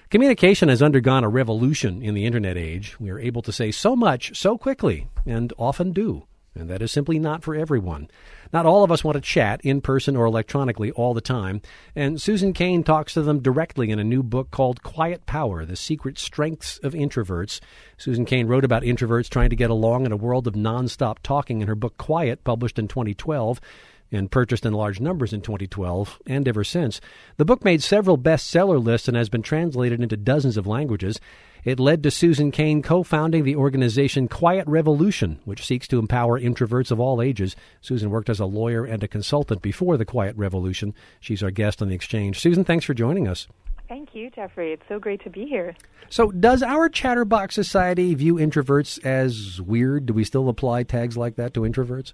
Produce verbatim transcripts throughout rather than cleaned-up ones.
Communication has undergone a revolution in the internet age. We are able to say so much so quickly, and often do. And that is simply not for everyone. Not all of us want to chat in person or electronically all the time. And Susan Cain talks to them directly in a new book called Quiet Power, The Secret Strengths of Introverts. Susan Cain wrote about introverts trying to get along in a world of nonstop talking in her book Quiet, published in twenty twelve. And purchased in large numbers in twenty twelve, and ever since. The book made several bestseller lists and has been translated into dozens of languages. It led to Susan Cain co-founding the organization Quiet Revolution, which seeks to empower introverts of all ages. Susan worked as a lawyer and a consultant before the Quiet Revolution. She's our guest on The Exchange. Susan, thanks for joining us. Thank you, Jeffrey. It's so great to be here. So does our chatterbox society view introverts as weird? Do we still apply tags like that to introverts?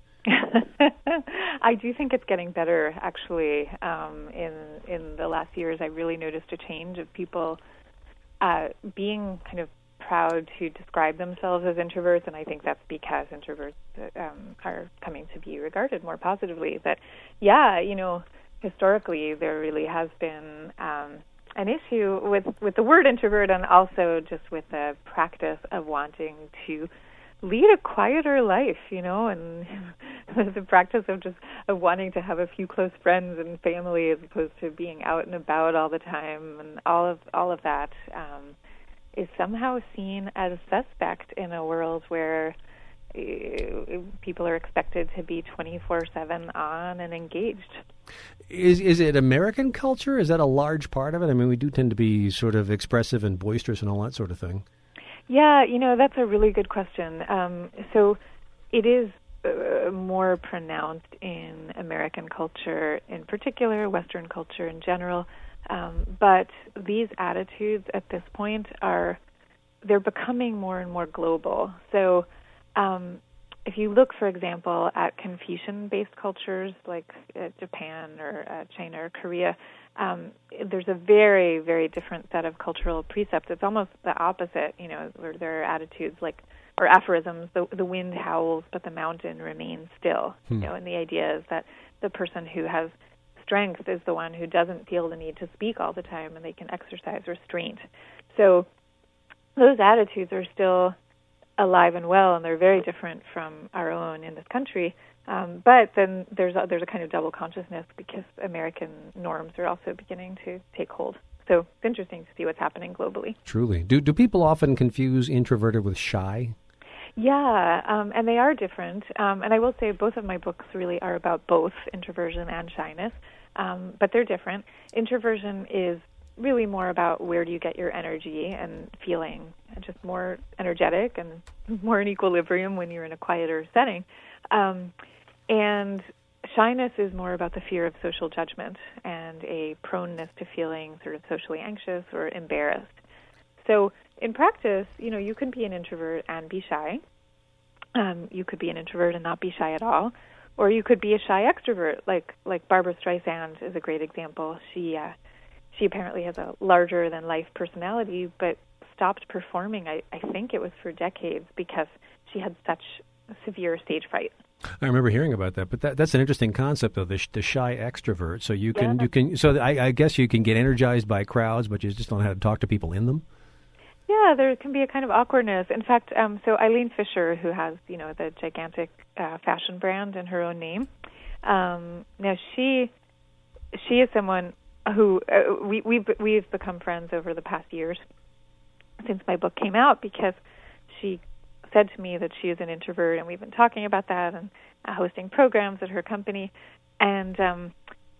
I do think it's getting better, actually. Um, in in the last years, I really noticed a change of people uh, being kind of proud to describe themselves as introverts, and I think that's because introverts um, are coming to be regarded more positively. But, yeah, you know, historically, there really has been um, an issue with, with the word introvert, and also just with the practice of wanting to lead a quieter life, you know, and the practice of just of wanting to have a few close friends and family as opposed to being out and about all the time, and all of all of that um, is somehow seen as suspect in a world where uh, people are expected to be twenty-four seven on and engaged. Is is it American culture? Is that a large part of it? I mean, we do tend to be sort of expressive and boisterous and all that sort of thing. Yeah, you know, that's a really good question. Um, so it is uh, more pronounced in American culture in particular, Western culture in general. Um, but these attitudes at this point are, they're becoming more and more global. So um, if you look, for example, at Confucian-based cultures like uh, Japan or uh, China or Korea, Um, there's a very, very different set of cultural precepts. It's almost the opposite, you know, where there are attitudes like, or aphorisms, the, the wind howls, but the mountain remains still. Hmm. You know, and the idea is that the person who has strength is the one who doesn't feel the need to speak all the time, and they can exercise restraint. So those attitudes are still alive and well, and they're very different from our own in this country. Um, but then there's a, there's a kind of double consciousness because American norms are also beginning to take hold. So it's interesting to see what's happening globally. Truly. Do do people often confuse introverted with shy? Yeah, um, and they are different. Um, and I will say both of my books really are about both introversion and shyness, um, but they're different. Introversion is really more about where do you get your energy and feeling just more energetic and more in equilibrium when you're in a quieter setting. Um, and shyness is more about the fear of social judgment and a proneness to feeling sort of socially anxious or embarrassed. So in practice, you know, you can be an introvert and be shy. Um, you could be an introvert and not be shy at all. Or you could be a shy extrovert, like like Barbra Streisand is a great example. She uh, she apparently has a larger-than-life personality, but stopped performing, I, I think it was for decades, because she had such severe stage fright. I remember hearing about that, but that, that's an interesting concept, though, the, the shy extrovert. So you can, yeah. you can, so I, I guess you can get energized by crowds, but you just don't know how to talk to people in them. Yeah, there can be a kind of awkwardness. In fact, um, so Eileen Fisher, who has, you know, the gigantic uh, fashion brand in her own name, um, now she she is someone who uh, we we've we've become friends over the past years since my book came out, because she said to me that she is an introvert, and we've been talking about that and uh, hosting programs at her company, and um,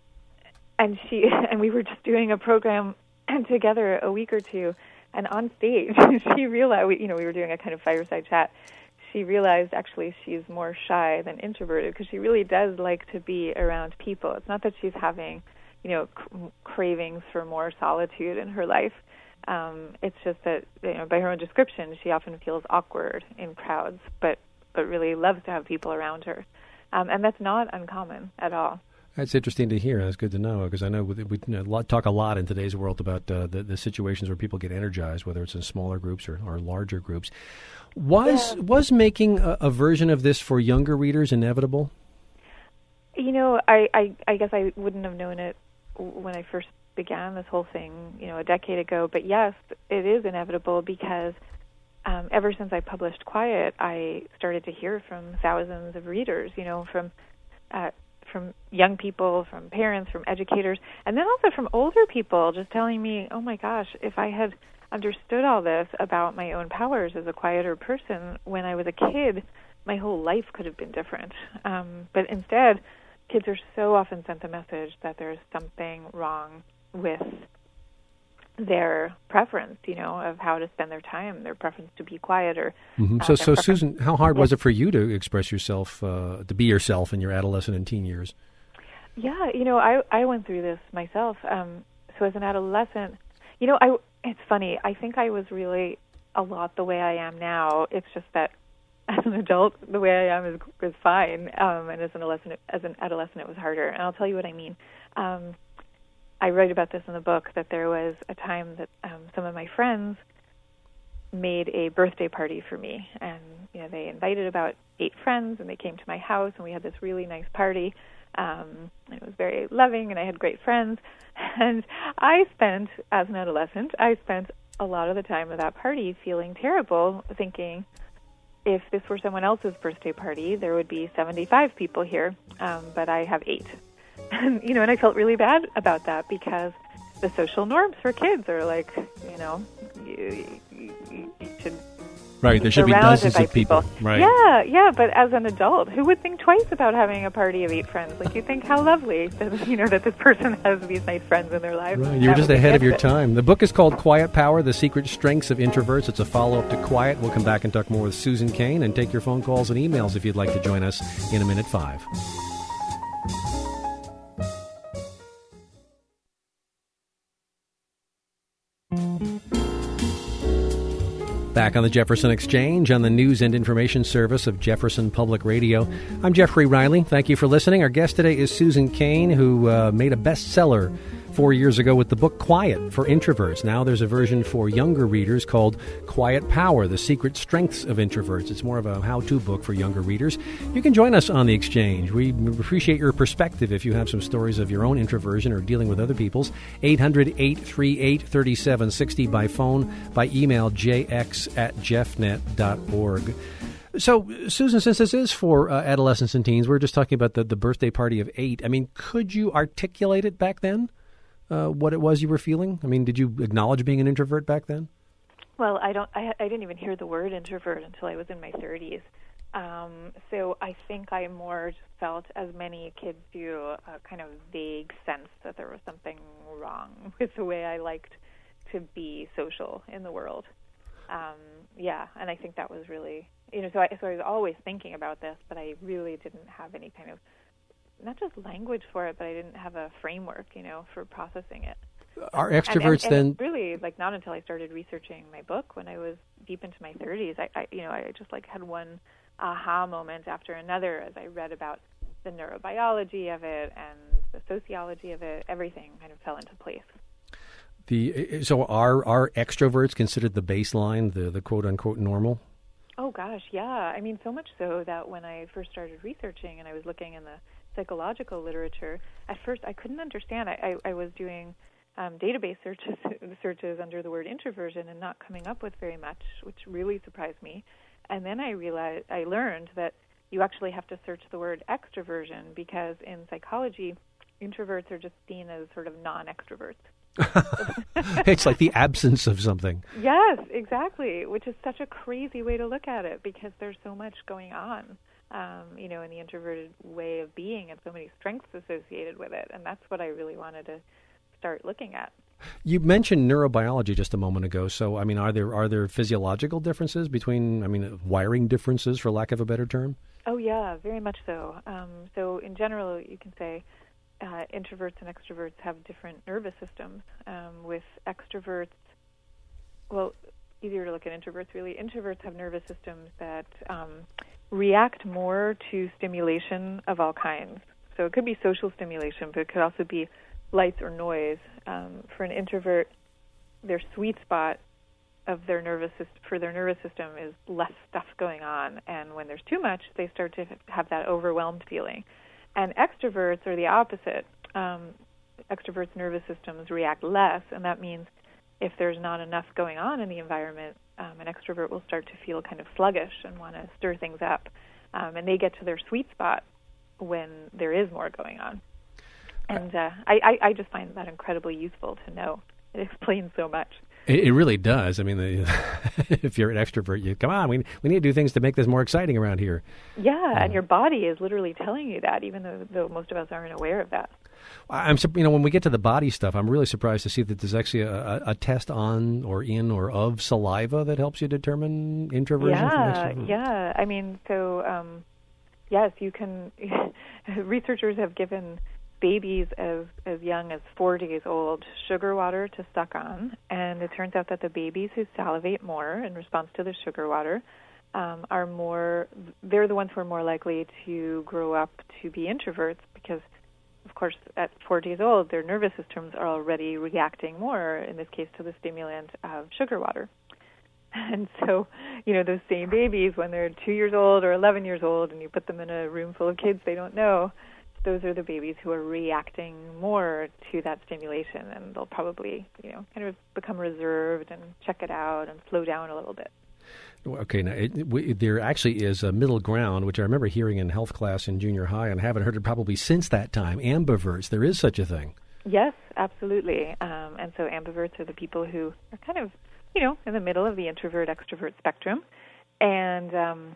and she and we were just doing a program together a week or two. And on stage, she realized, we, you know, we were doing a kind of fireside chat. She realized actually she's more shy than introverted, because she really does like to be around people. It's not that she's having, you know, c- cravings for more solitude in her life. Um, it's just that, you know, by her own description, she often feels awkward in crowds, but but really loves to have people around her. Um, and that's not uncommon at all. That's interesting to hear. That's good to know, because I know we, we you know, talk a lot in today's world about uh, the, the situations where people get energized, whether it's in smaller groups or, or larger groups. Was yeah. was making a, a version of this for younger readers inevitable? You know, I, I, I guess I wouldn't have known it when I first began this whole thing, you know, a decade ago. But yes, it is inevitable because um, ever since I published Quiet, I started to hear from thousands of readers, you know, from uh, from young people, from parents, from educators, and then also from older people just telling me, oh my gosh, if I had understood all this about my own powers as a quieter person when I was a kid, my whole life could have been different. Um, but instead, kids are so often sent the message that there's something wrong with their preference, you know, of how to spend their time, their preference to be quieter. Mm-hmm. So, uh, so Susan, how hard was it for you to express yourself, uh, to be yourself in your adolescent and teen years? Yeah, you know, I I went through this myself. Um, so as an adolescent, you know, I it's funny. I think I was really a lot the way I am now. It's just that as an adult, the way I am is is fine, um, and as an adolescent, as an adolescent, it was harder. And I'll tell you what I mean. Um, I write about this in the book, that there was a time that um, some of my friends made a birthday party for me, and you know they invited about eight friends, and they came to my house, and we had this really nice party. Um, and it was very loving, and I had great friends. And I spent, as an adolescent, I spent a lot of the time at that party feeling terrible, thinking, if this were someone else's birthday party, there would be seventy-five people here, um, but I have eight. And, you know, and I felt really bad about that because the social norms for kids are like, you know, you, you, you should... Right, there should be dozens of people. people. Right. Yeah, yeah, but as an adult, who would think twice about having a party of eight friends? Like, you think, how lovely that, you know, that this person has these nice friends in their life. Right, you were just ahead of your time. The book is called Quiet Power, The Secret Strengths of Introverts. It's a follow-up to Quiet. We'll come back and talk more with Susan Cain and take your phone calls and emails if you'd like to join us in a minute five. Back on the Jefferson Exchange on the news and information service of Jefferson Public Radio. I'm Jeffrey Riley. Thank you for listening. Our guest today is Susan Cain, who uh, made a bestseller four years ago with the book Quiet for Introverts. Now there's a version for younger readers called Quiet Power, The Secret Strengths of Introverts. It's more of a how-to book for younger readers. You can join us on the Exchange. We appreciate your perspective if you have some stories of your own introversion or dealing with other people's. eight hundred, eight three eight, three seven six zero by phone, by email, jx at jeffnet dot org. So, Susan, since this is for uh, adolescents and teens, we we're just talking about the, the birthday party of eight. I mean, could you articulate it back then? Uh, what it was you were feeling? I mean, did you acknowledge being an introvert back then? Well, I don't. I, I didn't even hear the word introvert until I was in my thirties. Um, so I think I more just felt, as many kids do, a kind of vague sense that there was something wrong with the way I liked to be social in the world. Um, yeah, and I think that was really, you know, so I, so I was always thinking about this, but I really didn't have any kind of, not just language for it, but I didn't have a framework, you know, for processing it. Are extroverts and, and, and then? Really, like, not until I started researching my book when I was deep into my thirties, I, I, you know, I just like had one aha moment after another as I read about the neurobiology of it and the sociology of it. Everything kind of fell into place. The so are are extroverts considered the baseline, the the quote unquote normal? Oh gosh, yeah. I mean, so much so that when I first started researching and I was looking in the psychological literature, at first I couldn't understand. I, I, I was doing um, database searches searches under the word introversion and not coming up with very much, which really surprised me. And then I realized, I learned that you actually have to search the word extroversion because in psychology, introverts are just seen as sort of non-extroverts. It's like the absence of something. Yes, exactly, which is such a crazy way to look at it because there's so much going on, um, you know, in the introverted way of being and so many strengths associated with it. And that's what I really wanted to start looking at. You mentioned neurobiology just a moment ago. So, I mean, are there are there physiological differences between, I mean, wiring differences, for lack of a better term? Oh, yeah, very much so. Um, so in general, you can say Uh, introverts and extroverts have different nervous systems. Um, with extroverts, well, easier to look at introverts, really. Introverts have nervous systems that um, react more to stimulation of all kinds. So it could be social stimulation, but it could also be lights or noise. Um, for an introvert, their sweet spot of their nervous system, for their nervous system is less stuff going on, and when there's too much, they start to have that overwhelmed feeling. And extroverts are the opposite. Um, extroverts' nervous systems react less, and that means if there's not enough going on in the environment, um, an extrovert will start to feel kind of sluggish and want to stir things up. Um, and they get to their sweet spot when there is more going on. And uh, I, I, I just find that incredibly useful to know. It explains so much. It, it really does. I mean, the, if you're an extrovert, you come on, we, we need to do things to make this more exciting around here. Yeah, uh, and your body is literally telling you that, even though, though most of us aren't aware of that. I'm, you know, when we get to the body stuff, I'm really surprised to see that there's actually a, a, a test on or in or of saliva that helps you determine introversion yeah, from extroversion. Yeah, I mean, so um, yes, you can. Researchers have given babies as as young as four days old sugar water to suck on, and it turns out that the babies who salivate more in response to the sugar water um, are more. They're the ones who are more likely to grow up to be introverts because, of course, at four days old, their nervous systems are already reacting more, in this case, to the stimulant of sugar water. And so, you know, those same babies, when they're two years old or eleven years old, and you put them in a room full of kids they don't know, those are the babies who are reacting more to that stimulation, and they'll probably, you know, kind of become reserved and check it out and slow down a little bit. Okay, now it, we, there actually is a middle ground, which I remember hearing in health class in junior high, and haven't heard it probably since that time. Ambiverts, there is such a thing. Yes, absolutely. Um, and so ambiverts are the people who are kind of, you know, in the middle of the introvert-extrovert spectrum. And um,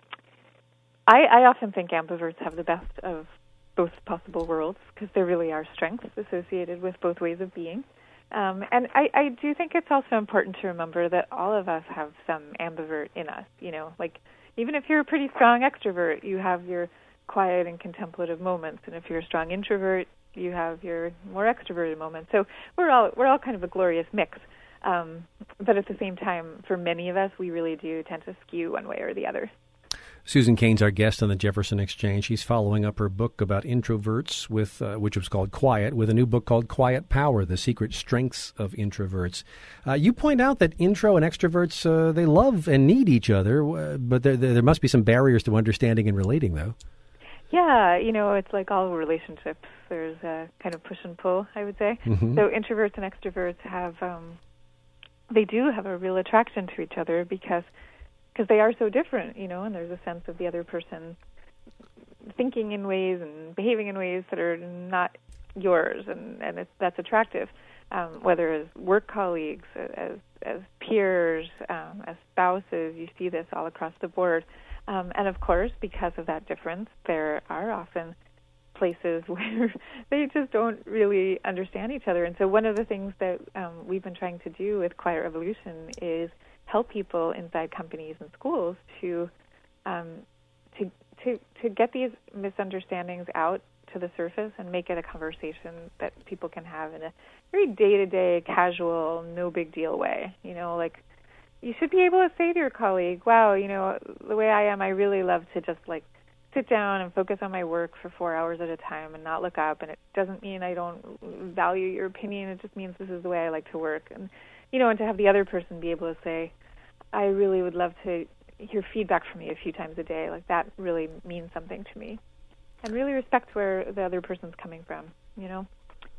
I, I often think ambiverts have the best of both possible worlds because there really are strengths associated with both ways of being. Um, and I, I do think it's also important to remember that all of us have some ambivert in us. You know, like even if you're a pretty strong extrovert, you have your quiet and contemplative moments, and if you're a strong introvert, you have your more extroverted moments. So we're all we're all kind of a glorious mix. Um, but at the same time, for many of us, we really do tend to skew one way or the other. Susan Cain's our guest on the Jefferson Exchange. She's following up her book about introverts, with uh, which was called Quiet, with a new book called Quiet Power, The Secret Strengths of Introverts. Uh, you point out that intro and extroverts, uh, they love and need each other, uh, but there, there must be some barriers to understanding and relating, though. Yeah, you know, it's like all relationships. There's a kind of push and pull, I would say. Mm-hmm. So introverts and extroverts have, um, they do have a real attraction to each other because because they are so different, you know, and there's a sense of the other person thinking in ways and behaving in ways that are not yours, and, and it's, that's attractive, um, whether as work colleagues, as as peers, um, as spouses. You see this all across the board. Um, and, of course, because of that difference, there are often places where they just don't really understand each other. And so one of the things that um, we've been trying to do with Quiet Revolution is help people inside companies and schools to um, to to to get these misunderstandings out to the surface and make it a conversation that people can have in a very day-to-day, casual, no big deal way. You know, like you should be able to say to your colleague, wow, you know, the way I am, I really love to just like sit down and focus on my work for four hours at a time and not look up. And it doesn't mean I don't value your opinion. It just means this is the way I like to work. And you know, and to have the other person be able to say, I really would love to hear feedback from you a few times a day. Like that really means something to me. And really respect where the other person's coming from, you know.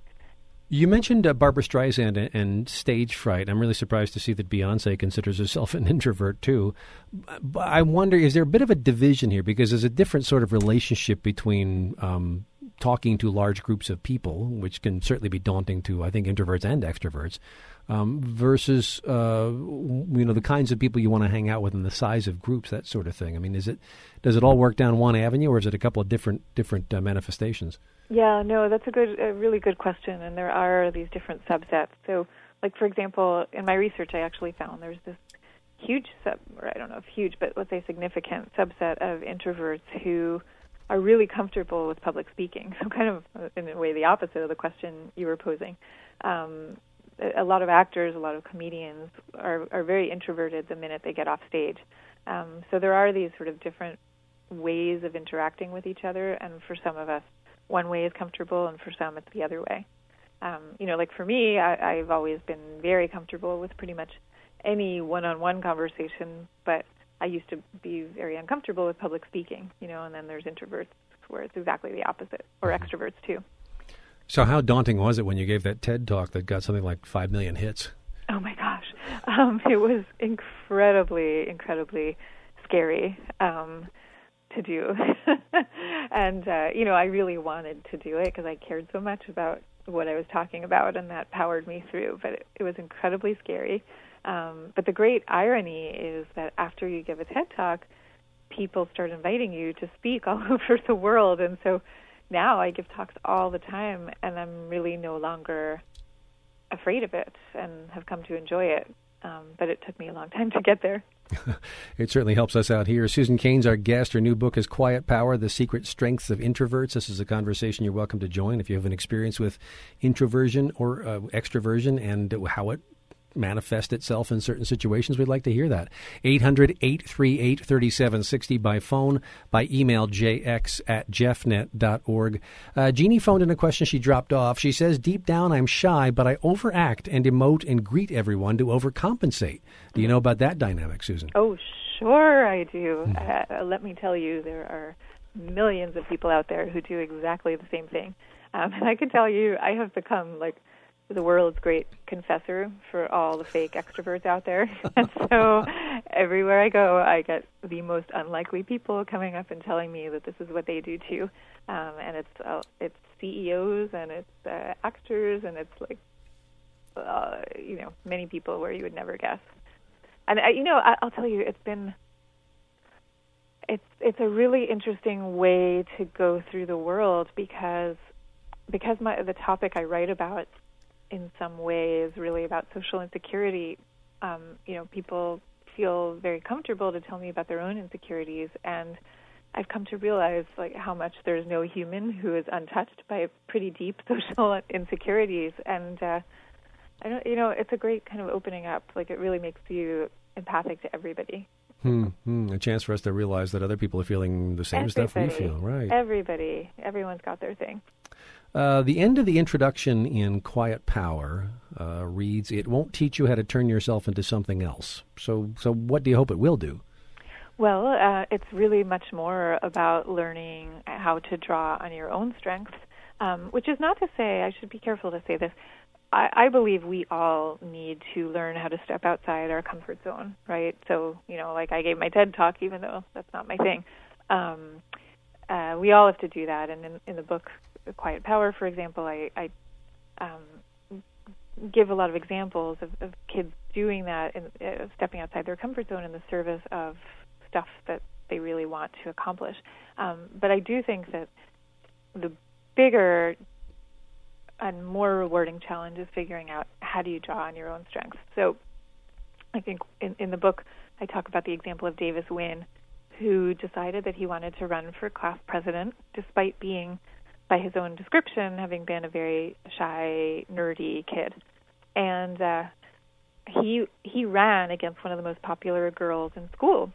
You mentioned uh, Barbra Streisand and, and stage fright. I'm really surprised to see that Beyonce considers herself an introvert, too. But I wonder, is there a bit of a division here? Because there's a different sort of relationship between um, talking to large groups of people, which can certainly be daunting to, I think, introverts and extroverts, um, versus, uh, you know, the kinds of people you want to hang out with and the size of groups, that sort of thing. I mean, is it does it all work down one avenue, or is it a couple of different different uh, manifestations? Yeah, no, that's a good, a really good question, and there are these different subsets. So, like, for example, in my research, I actually found there's this huge sub, or I don't know if huge, but let's say significant subset of introverts who are really comfortable with public speaking. So kind of, in a way, the opposite of the question you were posing. Um, a lot of actors, a lot of comedians are, are very introverted the minute they get off stage. Um, so there are these sort of different ways of interacting with each other, and for some of us, one way is comfortable, and for some, it's the other way. Um, you know, like for me, I, I've always been very comfortable with pretty much any one-on-one conversation, but I used to be very uncomfortable with public speaking, you know, and then there's introverts where it's exactly the opposite, or extroverts too. So how daunting was it when you gave that TED Talk that got something like five million hits? Oh, my gosh. Um, it was incredibly, incredibly scary um, to do. and, uh, you know, I really wanted to do it because I cared so much about what I was talking about, and that powered me through. But it, it was incredibly scary. Um, but the great irony is that after you give a TED Talk, people start inviting you to speak all over the world. And so now I give talks all the time, and I'm really no longer afraid of it and have come to enjoy it. Um, but it took me a long time to get there. It certainly helps us out here. Susan Cain's our guest. Her new book is Quiet Power, The Secret Strengths of Introverts. This is a conversation you're welcome to join if you have an experience with introversion or uh, extroversion and how it manifest itself in certain situations. We'd like to hear that. eight hundred, eight three eight, three seven six zero by phone, by email, jx at jeffnet dot org. Uh, Jeannie phoned in a question she dropped off. She says, deep down I'm shy, but I overact and emote and greet everyone to overcompensate. Do you know about that dynamic, Susan? Oh, sure I do. Mm-hmm. Uh, let me tell you, there are millions of people out there who do exactly the same thing. Um, and I can tell you, I have become like the world's great confessor for all the fake extroverts out there. And so everywhere I go, I get the most unlikely people coming up and telling me that this is what they do too. Um, and it's uh, it's C E Os and it's uh, actors and it's like, uh, you know, many people where you would never guess. And, uh, you know, I, I'll tell you, it's been, it's it's a really interesting way to go through the world because because my the topic I write about in some way is really about social insecurity. Um, you know, people feel very comfortable to tell me about their own insecurities, and I've come to realize like how much there's no human who is untouched by pretty deep social insecurities. And uh, I don't, you know, it's a great kind of opening up. Like it really makes you empathic to everybody. Hmm, hmm. A chance for us to realize that other people are feeling the same everybody, stuff we feel. Right. Everybody, everyone's got their thing. Uh, the end of the introduction in Quiet Power uh, reads, it won't teach you how to turn yourself into something else. So so what do you hope it will do? Well, uh, it's really much more about learning how to draw on your own strengths, um, which is not to say, I should be careful to say this, I, I believe we all need to learn how to step outside our comfort zone, right? So, you know, like I gave my TED Talk, even though that's not my thing. Um, uh, we all have to do that, and in, in the book, Quiet Power, for example, I, I um, give a lot of examples of, of kids doing that and uh, stepping outside their comfort zone in the service of stuff that they really want to accomplish. Um, but I do think that the bigger and more rewarding challenge is figuring out how do you draw on your own strengths. So I think in, in the book I talk about the example of Davis Wynn, who decided that he wanted to run for class president despite being, by his own description, having been a very shy, nerdy kid. And uh, he he ran against one of the most popular girls in school.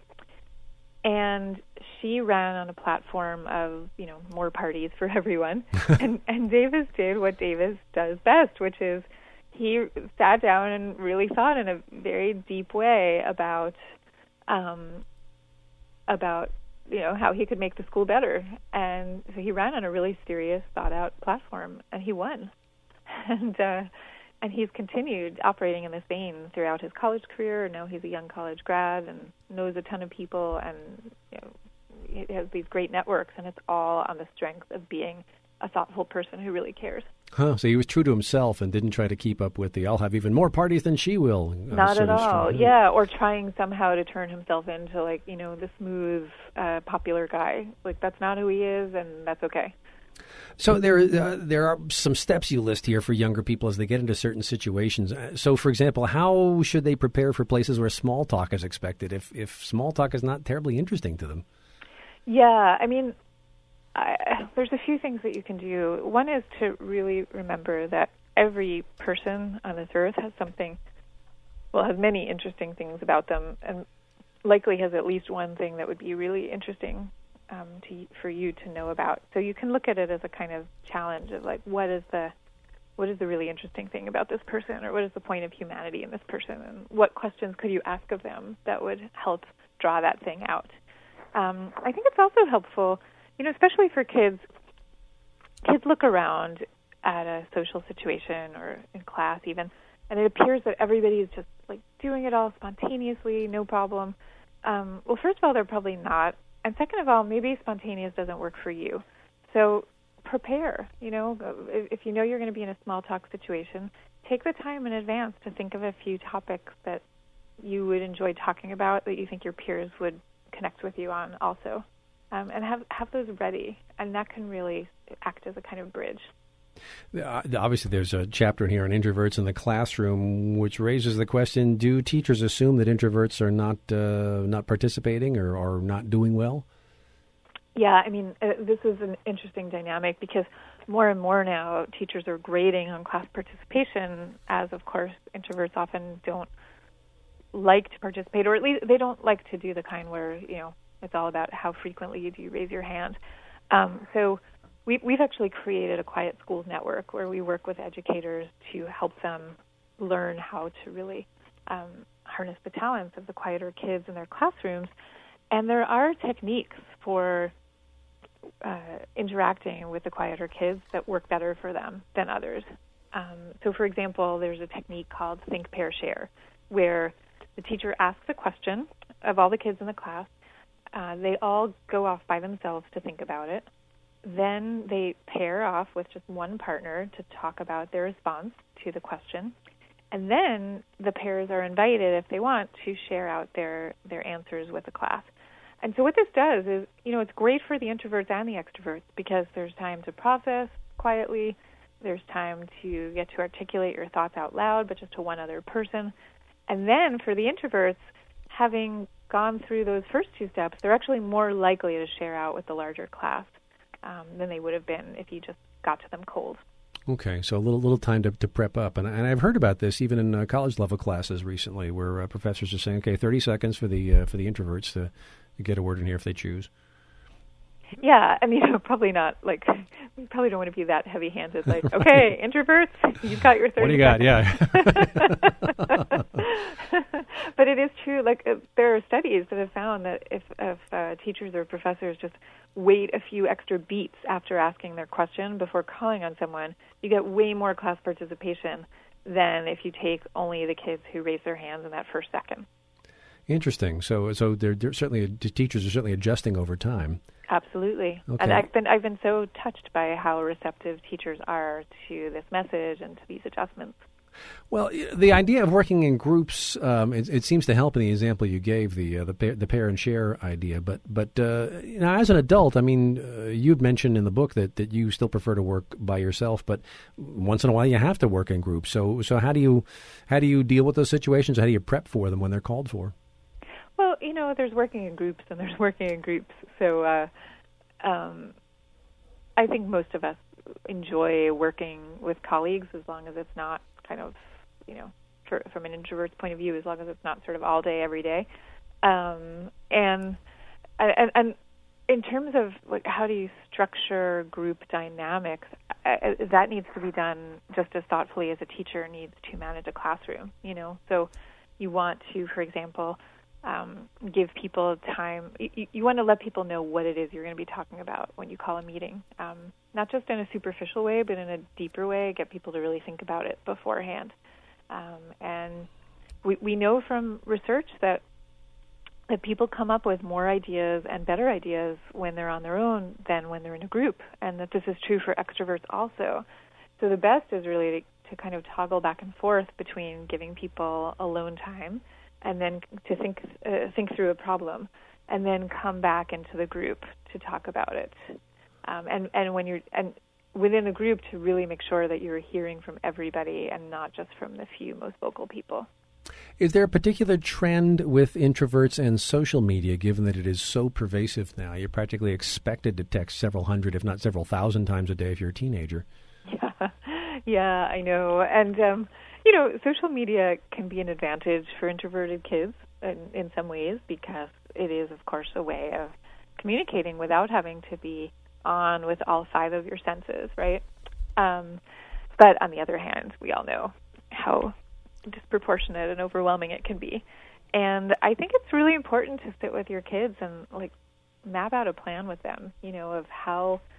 And she ran on a platform of, you know, more parties for everyone. and, and Davis did what Davis does best, which is he sat down and really thought in a very deep way about um, about you know, how he could make the school better. And so he ran on a really serious, thought-out platform, and he won. And uh, and he's continued operating in this vein throughout his college career. Now he's a young college grad and knows a ton of people, and you know, he has these great networks, and it's all on the strength of being a thoughtful person who really cares. Huh, so he was true to himself and didn't try to keep up with the I'll have even more parties than she will. Uh, Not at all, yeah, or trying somehow to turn himself into, like, you know, the smooth, uh, popular guy. Like, that's not who he is, and that's okay. So there uh, there are some steps you list here for younger people as they get into certain situations. Uh, so, for example, how should they prepare for places where small talk is expected if, if small talk is not terribly interesting to them? Yeah, I mean, I, there's a few things that you can do. One is to really remember that every person on this earth has something, well, has many interesting things about them, and likely has at least one thing that would be really interesting um, to for you to know about. So you can look at it as a kind of challenge of like, what is the what is the really interesting thing about this person, or what is the point of humanity in this person, and what questions could you ask of them that would help draw that thing out. Um, I think it's also helpful, you know, especially for kids. Kids look around at a social situation or in class even, and it appears that everybody is just like doing it all spontaneously, no problem. Um, well, first of all, they're probably not. And second of all, maybe spontaneous doesn't work for you. So prepare, you know, if you know you're going to be in a small talk situation, take the time in advance to think of a few topics that you would enjoy talking about that you think your peers would connect with you on also. Um, and have, have those ready. And that can really act as a kind of bridge. Uh, obviously, there's a chapter here on introverts in the classroom, which raises the question: do teachers assume that introverts are not uh, not participating or are not doing well? Yeah, I mean, uh, this is an interesting dynamic because more and more now teachers are grading on class participation, as of course introverts often don't like to participate, or at least they don't like to do the kind where, you know, it's all about how frequently do you raise your hand. Um, so we, we've actually created a Quiet Schools Network where we work with educators to help them learn how to really um, harness the talents of the quieter kids in their classrooms. And there are techniques for uh, interacting with the quieter kids that work better for them than others. Um, so, for example, there's a technique called Think, Pair, Share, where the teacher asks a question of all the kids in the class. Uh, they all go off by themselves to think about it. Then they pair off with just one partner to talk about their response to the question. And then the pairs are invited, if they want, to share out their, their answers with the class. And so what this does is, you know, it's great for the introverts and the extroverts because there's time to process quietly. There's time to get to articulate your thoughts out loud, but just to one other person. And then for the introverts, having gone through those first two steps, they're actually more likely to share out with the larger class um, than they would have been if you just got to them cold. Okay, so a little little time to, to prep up. And, and I've heard about this even in uh, college-level classes recently where uh, professors are saying, okay, thirty seconds for the uh, for the introverts to, to get a word in here if they choose. Yeah, I mean, probably not, like, we probably don't want to be that heavy-handed, like, okay, introverts, you've got your thirty What do you got? Yeah. But it is true, like, uh, there are studies that have found that if, if uh, teachers or professors just wait a few extra beats after asking their question before calling on someone, you get way more class participation than if you take only the kids who raise their hands in that first second. Interesting. So, so they're, they're certainly the teachers are certainly adjusting over time. Absolutely. Okay. And I've been I've been so touched by how receptive teachers are to this message and to these adjustments. Well, the idea of working in groups, um, it, it seems to help in the example you gave, the uh, the, pair, the pair and share idea. But but uh, you know, as an adult, I mean, uh, you'd mentioned in the book that, that you still prefer to work by yourself, but once in a while you have to work in groups. So so how do you how do you deal with those situations? How do you prep for them when they're called for? Well, you know, there's working in groups and there's working in groups. So uh, um, I think most of us enjoy working with colleagues as long as it's not kind of, you know, for, from an introvert's point of view, as long as it's not sort of all day, every day. Um, and, and and in terms of like how do you structure group dynamics, I, that needs to be done just as thoughtfully as a teacher needs to manage a classroom, you know. So you want to, for example, Um, give people time. You, you want to let people know what it is you're going to be talking about when you call a meeting, um, not just in a superficial way, but in a deeper way, get people to really think about it beforehand. Um, and we, we know from research that that people come up with more ideas and better ideas when they're on their own than when they're in a group, and that this is true for extroverts also. So the best is really to, to kind of toggle back and forth between giving people alone time and then to think uh, think through a problem, and then come back into the group to talk about it. Um, and and when you're and within the group to really make sure that you're hearing from everybody and not just from the few most vocal people. Is there a particular trend with introverts and social media, given that it is so pervasive now? You're practically expected to text several hundred, if not several thousand times a day if you're a teenager. Yeah, yeah, I know. And um, you know, social media can be an advantage for introverted kids in, in some ways because it is, of course, a way of communicating without having to be on with all five of your senses, right? Um, but on the other hand, we all know how disproportionate and overwhelming it can be. And I think it's really important to sit with your kids and, like, map out a plan with them, you know, of how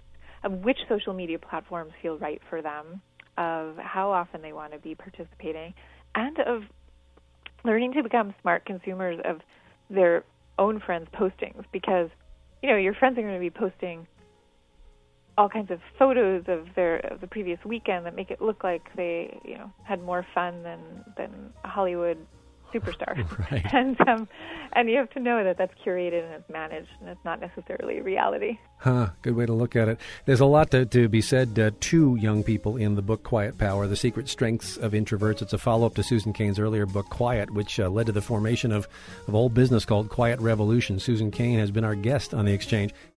of which social media platforms feel right for them, of how often they want to be participating, and of learning to become smart consumers of their own friends' postings, because, you know, your friends are going to be posting all kinds of photos of their of the previous weekend that make it look like they, you know, had more fun than than a Hollywood superstar. Right. And um, and you have to know that that's curated and it's managed, and it's not necessarily reality. Huh, good way to look at it. There's a lot to, to be said uh, to young people in the book Quiet Power, The Secret Strengths of Introverts. It's a follow-up to Susan Cain's earlier book, Quiet, which uh, led to the formation of, of a whole business called Quiet Revolution. Susan Cain has been our guest on The Exchange.